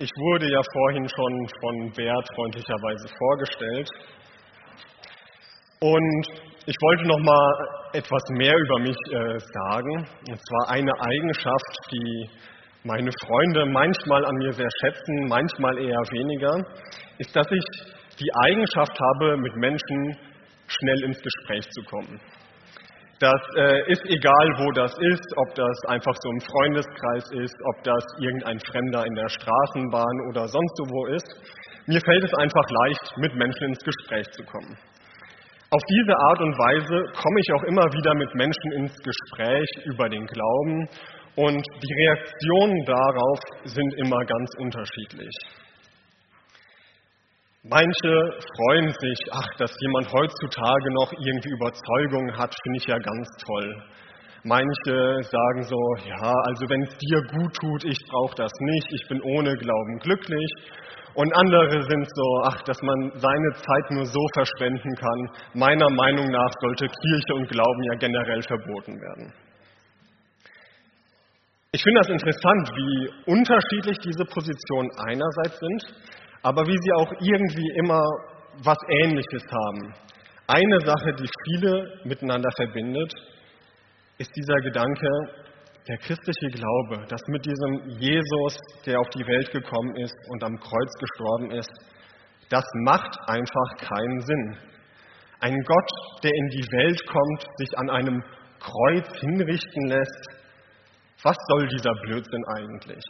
Ich wurde ja vorhin schon von Bert freundlicherweise vorgestellt und ich wollte noch mal etwas mehr über mich sagen. Und zwar eine Eigenschaft, die meine Freunde manchmal an mir sehr schätzen, manchmal eher weniger, ist, dass ich die Eigenschaft habe, mit Menschen schnell ins Gespräch zu kommen. Das ist egal, wo das ist, ob das einfach so im Freundeskreis ist, ob das irgendein Fremder in der Straßenbahn oder sonst wo ist. Mir fällt es einfach leicht, mit Menschen ins Gespräch zu kommen. Auf diese Art und Weise komme ich auch immer wieder mit Menschen ins Gespräch über den Glauben und die Reaktionen darauf sind immer ganz unterschiedlich. Manche freuen sich, dass jemand heutzutage noch irgendwie Überzeugung hat, finde ich ja ganz toll. Manche sagen so, ja, also wenn es dir gut tut, ich brauche das nicht, ich bin ohne Glauben glücklich. Und andere sind so, dass man seine Zeit nur so verschwenden kann. Meiner Meinung nach sollte Kirche und Glauben ja generell verboten werden. Ich finde das interessant, wie unterschiedlich diese Positionen einerseits sind, aber wie sie auch irgendwie immer was Ähnliches haben. Eine Sache, die viele miteinander verbindet, ist dieser Gedanke, der christliche Glaube, dass mit diesem Jesus, der auf die Welt gekommen ist und am Kreuz gestorben ist, das macht einfach keinen Sinn. Ein Gott, der in die Welt kommt, sich an einem Kreuz hinrichten lässt, was soll dieser Blödsinn eigentlich?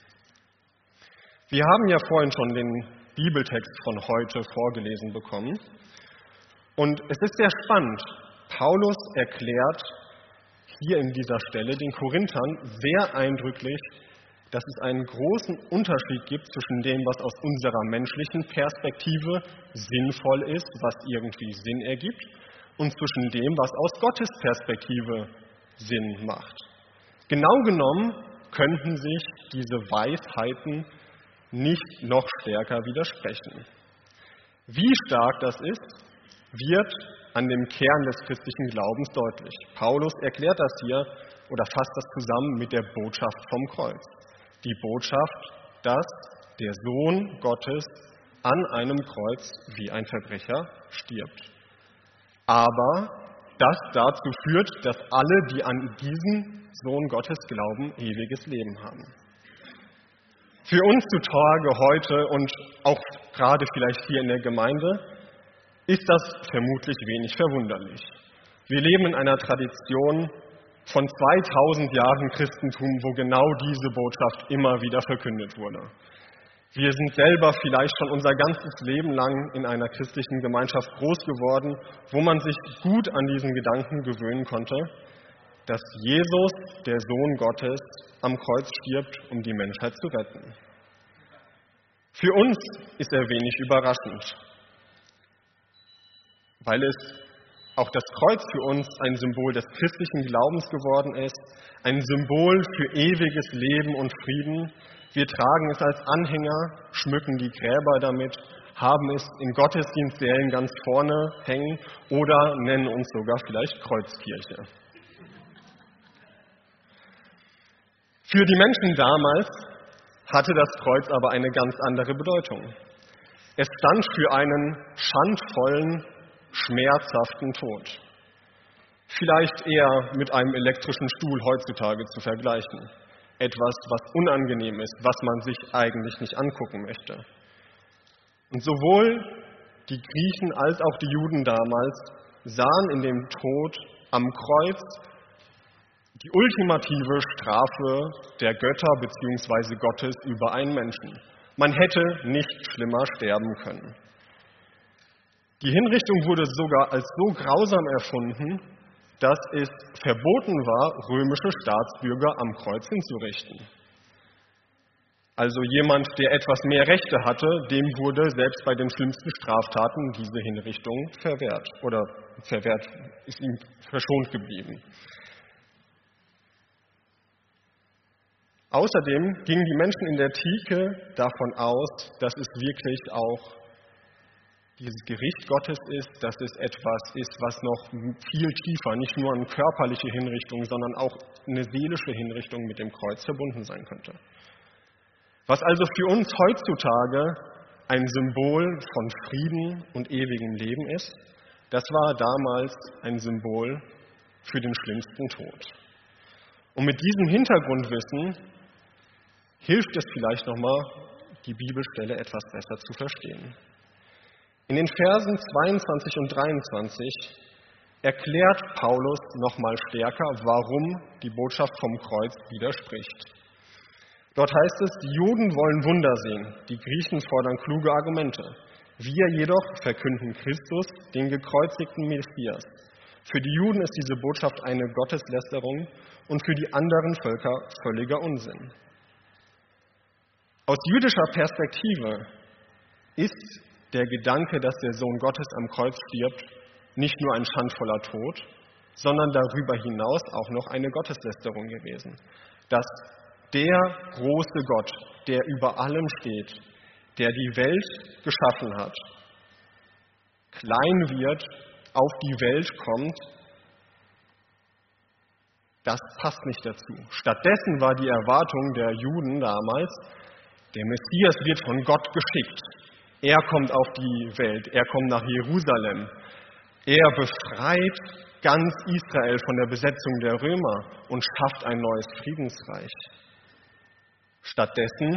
Wir haben ja vorhin schon den Bibeltext von heute vorgelesen bekommen. Und es ist sehr spannend. Paulus erklärt hier in dieser Stelle den Korinthern sehr eindrücklich, dass es einen großen Unterschied gibt zwischen dem, was aus unserer menschlichen Perspektive sinnvoll ist, was irgendwie Sinn ergibt, und zwischen dem, was aus Gottes Perspektive Sinn macht. Genau genommen könnten sich diese Weisheiten nicht noch stärker widersprechen. Wie stark das ist, wird an dem Kern des christlichen Glaubens deutlich. Paulus erklärt das hier oder fasst das zusammen mit der Botschaft vom Kreuz. Die Botschaft, dass der Sohn Gottes an einem Kreuz wie ein Verbrecher stirbt. Aber das dazu führt, dass alle, die an diesen Sohn Gottes glauben, ewiges Leben haben. Für uns zutage heute und auch gerade vielleicht hier in der Gemeinde ist das vermutlich wenig verwunderlich. Wir leben in einer Tradition von 2000 Jahren Christentum, wo genau diese Botschaft immer wieder verkündet wurde. Wir sind selber vielleicht schon unser ganzes Leben lang in einer christlichen Gemeinschaft groß geworden, wo man sich gut an diesen Gedanken gewöhnen konnte, dass Jesus, der Sohn Gottes, am Kreuz stirbt, um die Menschheit zu retten. Für uns ist er wenig überraschend, weil es auch das Kreuz für uns ein Symbol des christlichen Glaubens geworden ist, ein Symbol für ewiges Leben und Frieden. Wir tragen es als Anhänger, schmücken die Gräber damit, haben es in Gottesdienstsälen ganz vorne hängen oder nennen uns sogar vielleicht Kreuzkirche. Für die Menschen damals hatte das Kreuz aber eine ganz andere Bedeutung. Es stand für einen schandvollen, schmerzhaften Tod. Vielleicht eher mit einem elektrischen Stuhl heutzutage zu vergleichen. Etwas, was unangenehm ist, was man sich eigentlich nicht angucken möchte. Und sowohl die Griechen als auch die Juden damals sahen in dem Tod am Kreuz die ultimative Strafe der Götter bzw. Gottes über einen Menschen. Man hätte nicht schlimmer sterben können. Die Hinrichtung wurde sogar als so grausam erfunden, dass es verboten war, römische Staatsbürger am Kreuz hinzurichten. Also jemand, der etwas mehr Rechte hatte, dem wurde selbst bei den schlimmsten Straftaten diese Hinrichtung verwehrt ist ihm verschont geblieben. Außerdem gingen die Menschen in der Antike davon aus, dass es wirklich auch dieses Gericht Gottes ist, dass es etwas ist, was noch viel tiefer, nicht nur eine körperliche Hinrichtung, sondern auch eine seelische Hinrichtung mit dem Kreuz verbunden sein könnte. Was also für uns heutzutage ein Symbol von Frieden und ewigem Leben ist, das war damals ein Symbol für den schlimmsten Tod. Und mit diesem Hintergrundwissen hilft es vielleicht nochmal, die Bibelstelle etwas besser zu verstehen. In den Versen 22 und 23 erklärt Paulus nochmal stärker, warum die Botschaft vom Kreuz widerspricht. Dort heißt es, die Juden wollen Wunder sehen, die Griechen fordern kluge Argumente. Wir jedoch verkünden Christus, den gekreuzigten Messias. Für die Juden ist diese Botschaft eine Gotteslästerung und für die anderen Völker völliger Unsinn. Aus jüdischer Perspektive ist der Gedanke, dass der Sohn Gottes am Kreuz stirbt, nicht nur ein schandvoller Tod, sondern darüber hinaus auch noch eine Gotteslästerung gewesen. Dass der große Gott, der über allem steht, der die Welt geschaffen hat, klein wird, auf die Welt kommt, das passt nicht dazu. Stattdessen war die Erwartung der Juden damals, der Messias wird von Gott geschickt. Er kommt auf die Welt, er kommt nach Jerusalem. Er befreit ganz Israel von der Besetzung der Römer und schafft ein neues Friedensreich. Stattdessen,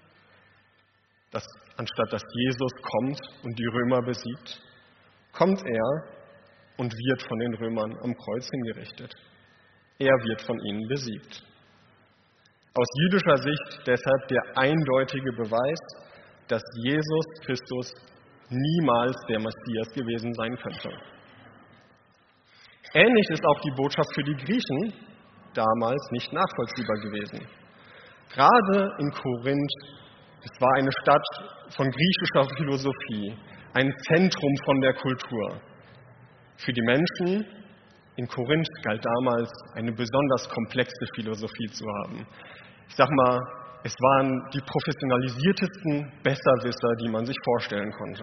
anstatt dass Jesus kommt und die Römer besiegt, kommt er und wird von den Römern am Kreuz hingerichtet. Er wird von ihnen besiegt. Aus jüdischer Sicht deshalb der eindeutige Beweis, dass Jesus Christus niemals der Messias gewesen sein könnte. Ähnlich ist auch die Botschaft für die Griechen damals nicht nachvollziehbar gewesen. Gerade in Korinth, es war eine Stadt von griechischer Philosophie, ein Zentrum von der Kultur. Für die Menschen in Korinth galt damals eine besonders komplexe Philosophie zu haben. Ich sag mal, es waren die professionalisiertesten Besserwisser, die man sich vorstellen konnte.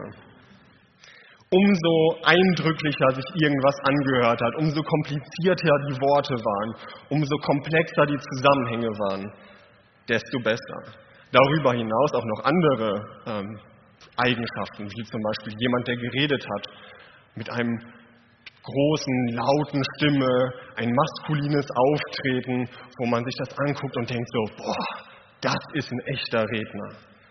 Umso eindrücklicher sich irgendwas angehört hat, umso komplizierter die Worte waren, umso komplexer die Zusammenhänge waren, desto besser. Darüber hinaus auch noch andere Eigenschaften, wie zum Beispiel jemand, der geredet hat, mit einem großen, lauten Stimme, ein maskulines Auftreten, wo man sich das anguckt und denkt so, boah, das ist ein echter Redner.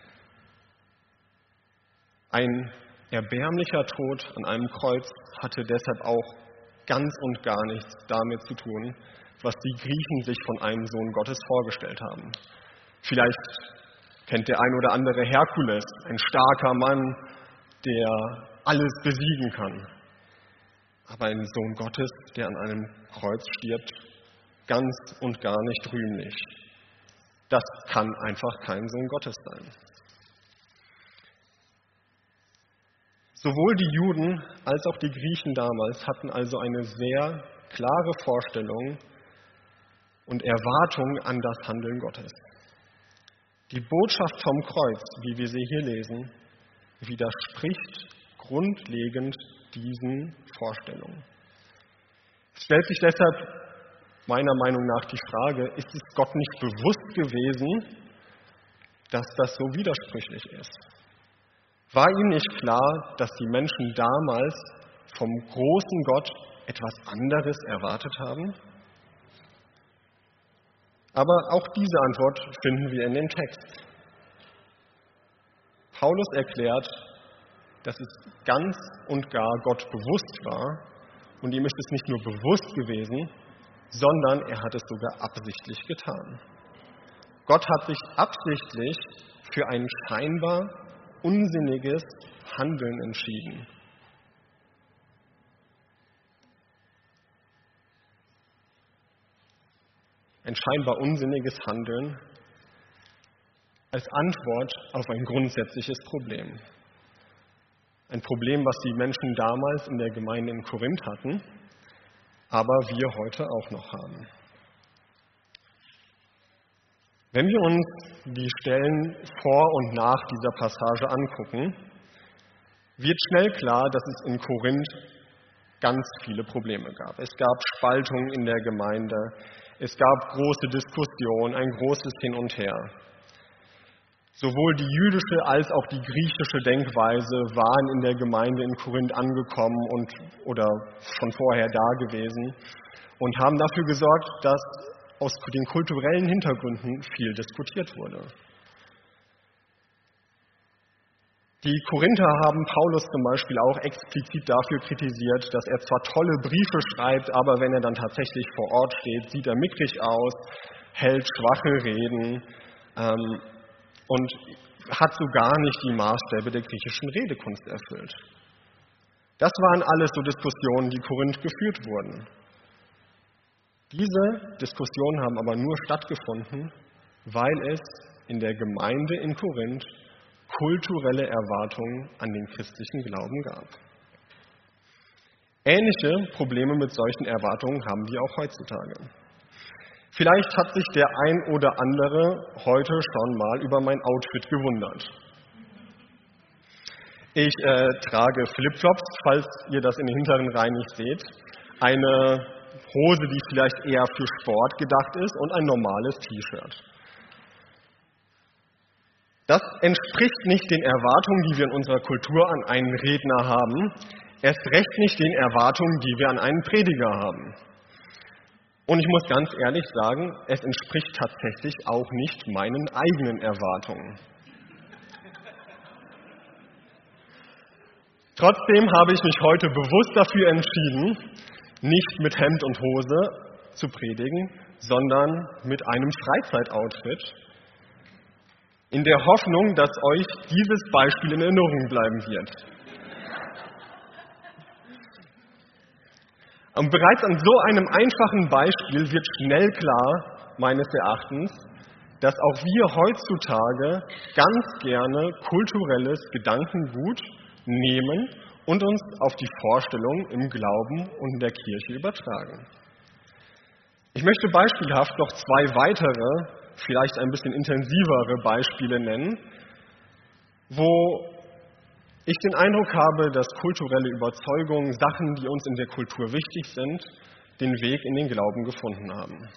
Ein erbärmlicher Tod an einem Kreuz hatte deshalb auch ganz und gar nichts damit zu tun, was die Griechen sich von einem Sohn Gottes vorgestellt haben. Vielleicht kennt der ein oder andere Herkules, ein starker Mann, der alles besiegen kann. Aber ein Sohn Gottes, der an einem Kreuz stirbt, ganz und gar nicht rühmlich. Das kann einfach kein Sohn Gottes sein. Sowohl die Juden als auch die Griechen damals hatten also eine sehr klare Vorstellung und Erwartung an das Handeln Gottes. Die Botschaft vom Kreuz, wie wir sie hier lesen, widerspricht grundlegend diesen Vorstellungen. Es stellt sich deshalb meiner Meinung nach die Frage, ist es Gott nicht bewusst gewesen, dass das so widersprüchlich ist? War ihm nicht klar, dass die Menschen damals vom großen Gott etwas anderes erwartet haben? Aber auch diese Antwort finden wir in dem Text. Paulus erklärt, dass es ganz und gar Gott bewusst war und ihm ist es nicht nur bewusst gewesen, sondern er hat es sogar absichtlich getan. Gott hat sich absichtlich für ein scheinbar unsinniges Handeln entschieden. Ein scheinbar unsinniges Handeln als Antwort auf ein grundsätzliches Problem. Ein Problem, was die Menschen damals in der Gemeinde in Korinth hatten, aber wir heute auch noch haben. Wenn wir uns die Stellen vor und nach dieser Passage angucken, wird schnell klar, dass es in Korinth ganz viele Probleme gab. Es gab Spaltungen in der Gemeinde, es gab große Diskussionen, ein großes Hin und Her. Sowohl die jüdische als auch die griechische Denkweise waren in der Gemeinde in Korinth angekommen oder schon vorher da gewesen und haben dafür gesorgt, dass aus den kulturellen Hintergründen viel diskutiert wurde. Die Korinther haben Paulus zum Beispiel auch explizit dafür kritisiert, dass er zwar tolle Briefe schreibt, aber wenn er dann tatsächlich vor Ort steht, sieht er mickrig aus, hält schwache Reden und hat so gar nicht die Maßstäbe der griechischen Redekunst erfüllt. Das waren alles so Diskussionen, die in Korinth geführt wurden. Diese Diskussionen haben aber nur stattgefunden, weil es in der Gemeinde in Korinth kulturelle Erwartungen an den christlichen Glauben gab. Ähnliche Probleme mit solchen Erwartungen haben wir auch heutzutage. Vielleicht hat sich der ein oder andere heute schon mal über mein Outfit gewundert. Ich trage Flipflops, falls ihr das in den hinteren Reihen nicht seht, eine Hose, die vielleicht eher für Sport gedacht ist, und ein normales T-Shirt. Das entspricht nicht den Erwartungen, die wir in unserer Kultur an einen Redner haben, erst recht nicht den Erwartungen, die wir an einen Prediger haben. Und ich muss ganz ehrlich sagen, es entspricht tatsächlich auch nicht meinen eigenen Erwartungen. Trotzdem habe ich mich heute bewusst dafür entschieden, nicht mit Hemd und Hose zu predigen, sondern mit einem Freizeitoutfit, in der Hoffnung, dass euch dieses Beispiel in Erinnerung bleiben wird. Und bereits an so einem einfachen Beispiel wird schnell klar, meines Erachtens, dass auch wir heutzutage ganz gerne kulturelles Gedankengut nehmen und uns auf die Vorstellung im Glauben und in der Kirche übertragen. Ich möchte beispielhaft noch 2 weitere, vielleicht ein bisschen intensivere Beispiele nennen, wo ich den Eindruck habe, dass kulturelle Überzeugungen, Sachen, die uns in der Kultur wichtig sind, den Weg in den Glauben gefunden haben.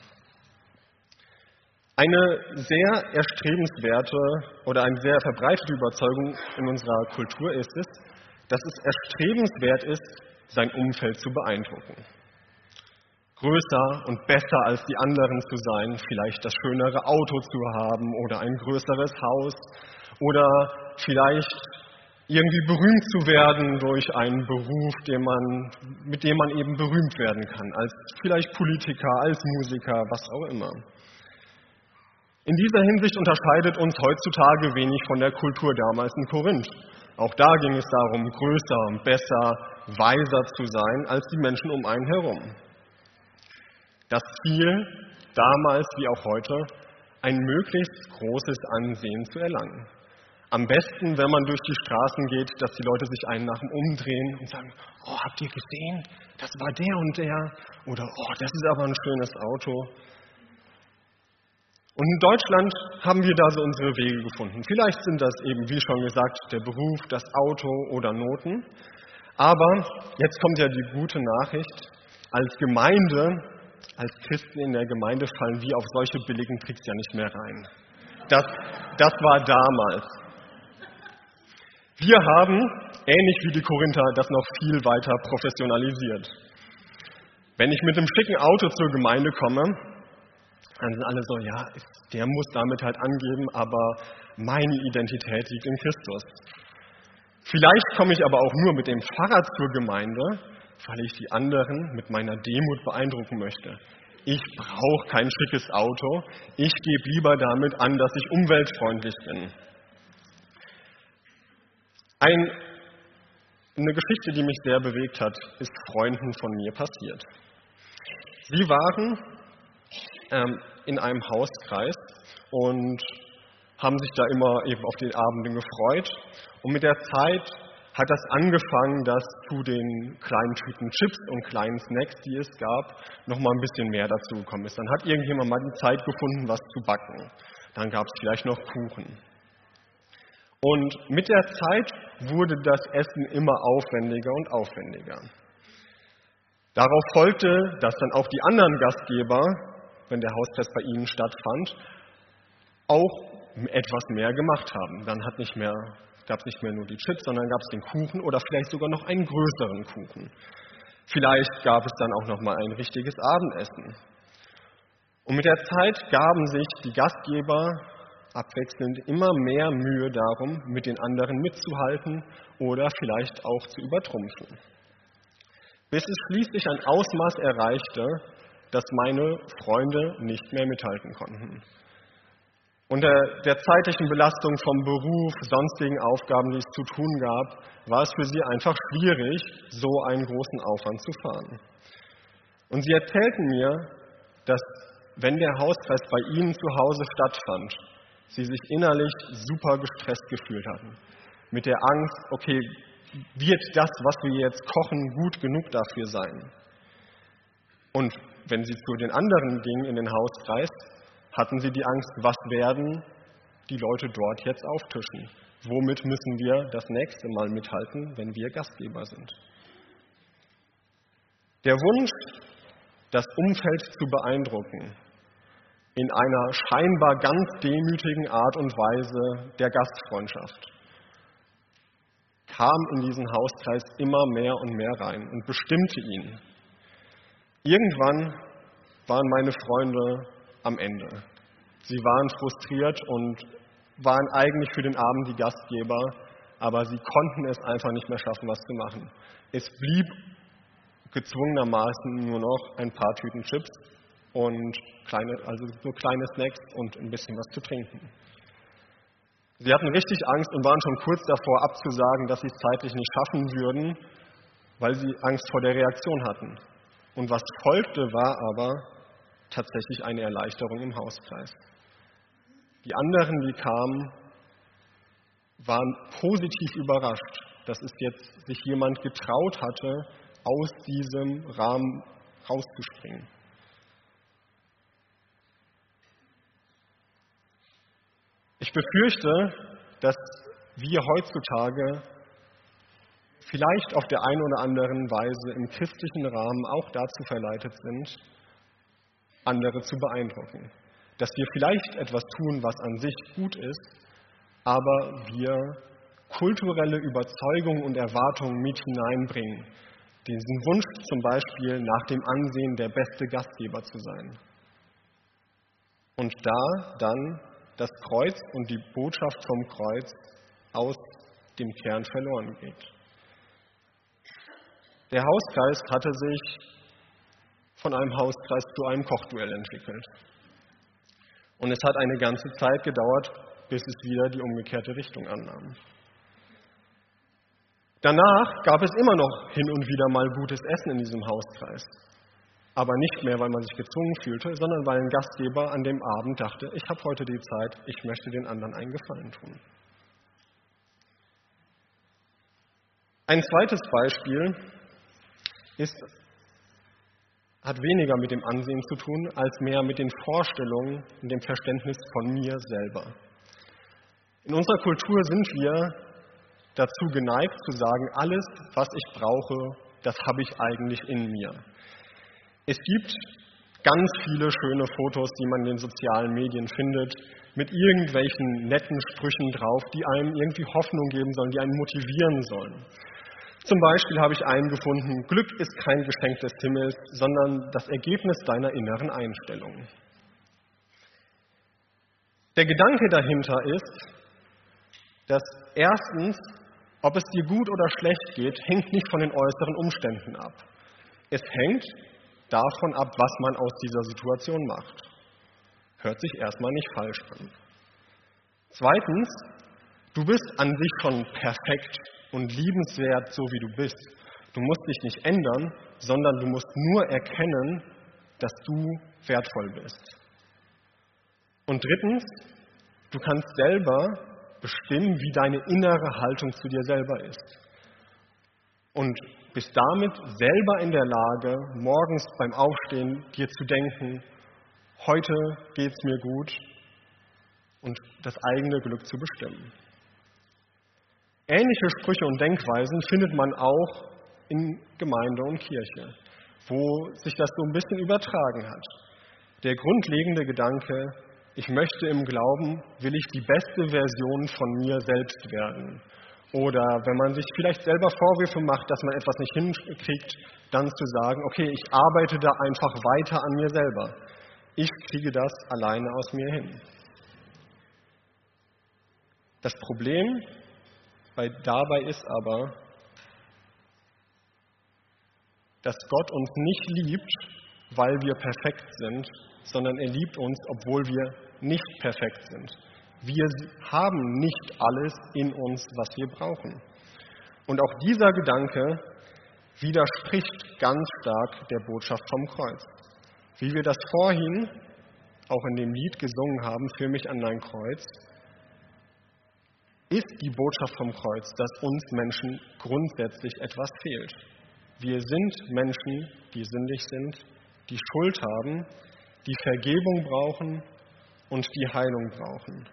Eine sehr erstrebenswerte oder eine sehr verbreitete Überzeugung in unserer Kultur ist es, dass es erstrebenswert ist, sein Umfeld zu beeindrucken. Größer und besser als die anderen zu sein, vielleicht das schönere Auto zu haben oder ein größeres Haus oder vielleicht irgendwie berühmt zu werden durch einen Beruf, mit dem man eben berühmt werden kann, als vielleicht Politiker, als Musiker, was auch immer. In dieser Hinsicht unterscheidet uns heutzutage wenig von der Kultur damals in Korinth. Auch da ging es darum, größer und besser, weiser zu sein als die Menschen um einen herum. Das Ziel, damals wie auch heute, ein möglichst großes Ansehen zu erlangen. Am besten, wenn man durch die Straßen geht, dass die Leute sich einen nach dem umdrehen und sagen, oh, habt ihr gesehen, das war der und der, oder oh, das ist aber ein schönes Auto. Und in Deutschland haben wir da so unsere Wege gefunden. Vielleicht sind das eben, wie schon gesagt, der Beruf, das Auto oder Noten. Aber jetzt kommt ja die gute Nachricht, als Gemeinde, als Christen in der Gemeinde fallen wir auf solche billigen Tricks ja nicht mehr rein. Das war damals. Wir haben, ähnlich wie die Korinther, das noch viel weiter professionalisiert. Wenn ich mit einem schicken Auto zur Gemeinde komme, dann sind alle so, ja, der muss damit halt angeben, aber meine Identität liegt in Christus. Vielleicht komme ich aber auch nur mit dem Fahrrad zur Gemeinde, weil ich die anderen mit meiner Demut beeindrucken möchte. Ich brauche kein schickes Auto, ich gebe lieber damit an, dass ich umweltfreundlich bin. Eine Geschichte, die mich sehr bewegt hat, ist Freunden von mir passiert. Sie waren in einem Hauskreis und haben sich da immer eben auf die Abende gefreut. Und mit der Zeit hat das angefangen, dass zu den kleinen Tüten Chips und kleinen Snacks, die es gab, noch mal ein bisschen mehr dazu gekommen ist. Dann hat irgendjemand mal die Zeit gefunden, was zu backen. Dann gab es vielleicht noch Kuchen. Und mit der Zeit wurde das Essen immer aufwendiger und aufwendiger. Darauf folgte, dass dann auch die anderen Gastgeber, wenn der Hauskreis bei ihnen stattfand, auch etwas mehr gemacht haben. Dann gab es nicht mehr nur die Chips, sondern gab es den Kuchen oder vielleicht sogar noch einen größeren Kuchen. Vielleicht gab es dann auch noch mal ein richtiges Abendessen. Und mit der Zeit gaben sich die Gastgeber abwechselnd immer mehr Mühe darum, mit den anderen mitzuhalten oder vielleicht auch zu übertrumpfen. Bis es schließlich ein Ausmaß erreichte, dass meine Freunde nicht mehr mithalten konnten. Unter der zeitlichen Belastung vom Beruf, sonstigen Aufgaben, die es zu tun gab, war es für sie einfach schwierig, so einen großen Aufwand zu fahren. Und sie erzählten mir, dass, wenn der Hauskreis bei ihnen zu Hause stattfand, sie sich innerlich super gestresst gefühlt hatten. Mit der Angst, okay, wird das, was wir jetzt kochen, gut genug dafür sein? Und wenn sie zu den anderen gingen in den Hauskreis, hatten sie die Angst, was werden die Leute dort jetzt auftischen? Womit müssen wir das nächste Mal mithalten, wenn wir Gastgeber sind? Der Wunsch, das Umfeld zu beeindrucken, in einer scheinbar ganz demütigen Art und Weise der Gastfreundschaft, kam in diesen Hauskreis immer mehr und mehr rein und bestimmte ihn. Irgendwann waren meine Freunde am Ende. Sie waren frustriert und waren eigentlich für den Abend die Gastgeber, aber sie konnten es einfach nicht mehr schaffen, was zu machen. Es blieb gezwungenermaßen nur noch ein paar Tüten Chips und kleine Snacks und ein bisschen was zu trinken. Sie hatten richtig Angst und waren schon kurz davor abzusagen, dass sie es zeitlich nicht schaffen würden, weil sie Angst vor der Reaktion hatten. Und was folgte, war aber tatsächlich eine Erleichterung im Hauskreis. Die anderen, die kamen, waren positiv überrascht, dass es jetzt sich jemand getraut hatte, aus diesem Rahmen rauszuspringen. Ich befürchte, dass wir heutzutage vielleicht auf der einen oder anderen Weise im christlichen Rahmen auch dazu verleitet sind, andere zu beeindrucken. Dass wir vielleicht etwas tun, was an sich gut ist, aber wir kulturelle Überzeugungen und Erwartungen mit hineinbringen. Diesen Wunsch zum Beispiel nach dem Ansehen, der beste Gastgeber zu sein. Und da dann das Kreuz und die Botschaft vom Kreuz aus dem Kern verloren geht. Der Hauskreis hatte sich von einem Hauskreis zu einem Kochduell entwickelt. Und es hat eine ganze Zeit gedauert, bis es wieder die umgekehrte Richtung annahm. Danach gab es immer noch hin und wieder mal gutes Essen in diesem Hauskreis. Aber nicht mehr, weil man sich gezwungen fühlte, sondern weil ein Gastgeber an dem Abend dachte, ich habe heute die Zeit, ich möchte den anderen einen Gefallen tun. Ein zweites Beispiel hat weniger mit dem Ansehen zu tun, als mehr mit den Vorstellungen und dem Verständnis von mir selber. In unserer Kultur sind wir dazu geneigt zu sagen, alles, was ich brauche, das habe ich eigentlich in mir. Es gibt ganz viele schöne Fotos, die man in den sozialen Medien findet, mit irgendwelchen netten Sprüchen drauf, die einem irgendwie Hoffnung geben sollen, die einen motivieren sollen. Zum Beispiel habe ich einen gefunden, Glück ist kein Geschenk des Himmels, sondern das Ergebnis deiner inneren Einstellung. Der Gedanke dahinter ist, dass erstens, ob es dir gut oder schlecht geht, hängt nicht von den äußeren Umständen ab. Es hängt davon ab, was man aus dieser Situation macht. Hört sich erstmal nicht falsch an. Zweitens, du bist an sich schon perfekt und liebenswert, so wie du bist. Du musst dich nicht ändern, sondern du musst nur erkennen, dass du wertvoll bist. Und drittens, du kannst selber bestimmen, wie deine innere Haltung zu dir selber ist. Und bist damit selber in der Lage, morgens beim Aufstehen dir zu denken, heute geht es mir gut und das eigene Glück zu bestimmen. Ähnliche Sprüche und Denkweisen findet man auch in Gemeinde und Kirche, wo sich das so ein bisschen übertragen hat. Der grundlegende Gedanke, ich möchte im Glauben, will ich die beste Version von mir selbst werden. Oder wenn man sich vielleicht selber Vorwürfe macht, dass man etwas nicht hinkriegt, dann zu sagen, okay, ich arbeite da einfach weiter an mir selber. Ich kriege das alleine aus mir hin. Das Problem dabei ist aber, dass Gott uns nicht liebt, weil wir perfekt sind, sondern er liebt uns, obwohl wir nicht perfekt sind. Wir haben nicht alles in uns, was wir brauchen. Und auch dieser Gedanke widerspricht ganz stark der Botschaft vom Kreuz. Wie wir das vorhin auch in dem Lied gesungen haben, Führ mich an dein Kreuz, ist die Botschaft vom Kreuz, dass uns Menschen grundsätzlich etwas fehlt. Wir sind Menschen, die sündig sind, die Schuld haben, die Vergebung brauchen und die Heilung brauchen.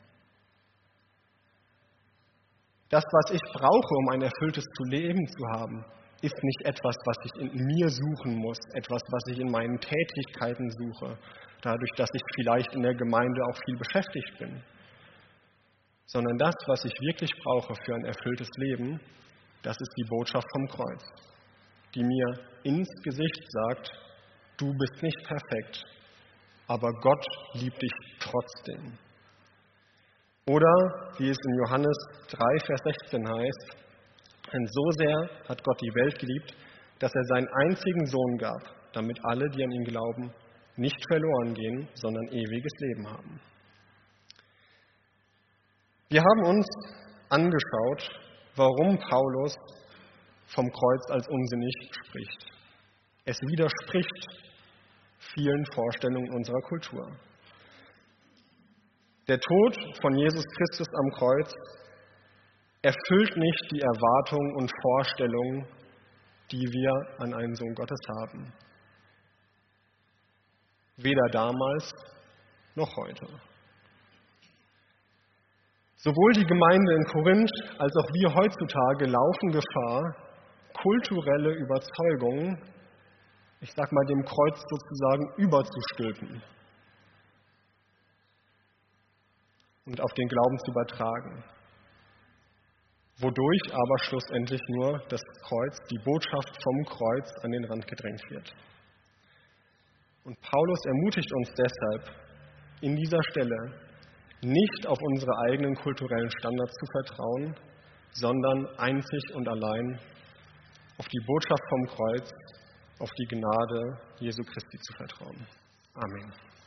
Das, was ich brauche, um ein erfülltes Leben zu haben, ist nicht etwas, was ich in mir suchen muss, etwas, was ich in meinen Tätigkeiten suche, dadurch, dass ich vielleicht in der Gemeinde auch viel beschäftigt bin. Sondern das, was ich wirklich brauche für ein erfülltes Leben, das ist die Botschaft vom Kreuz, die mir ins Gesicht sagt, du bist nicht perfekt, aber Gott liebt dich trotzdem. Oder, wie es in Johannes 3, Vers 16 heißt, denn so sehr hat Gott die Welt geliebt, dass er seinen einzigen Sohn gab, damit alle, die an ihn glauben, nicht verloren gehen, sondern ewiges Leben haben. Wir haben uns angeschaut, warum Paulus vom Kreuz als unsinnig spricht. Es widerspricht vielen Vorstellungen unserer Kultur. Der Tod von Jesus Christus am Kreuz erfüllt nicht die Erwartungen und Vorstellungen, die wir an einen Sohn Gottes haben. Weder damals noch heute. Sowohl die Gemeinde in Korinth als auch wir heutzutage laufen Gefahr, kulturelle Überzeugungen, ich sag mal, dem Kreuz sozusagen überzustülpen und auf den Glauben zu übertragen. Wodurch aber schlussendlich nur das Kreuz, die Botschaft vom Kreuz an den Rand gedrängt wird. Und Paulus ermutigt uns deshalb, in dieser Stelle nicht auf unsere eigenen kulturellen Standards zu vertrauen, sondern einzig und allein auf die Botschaft vom Kreuz, auf die Gnade Jesu Christi zu vertrauen. Amen.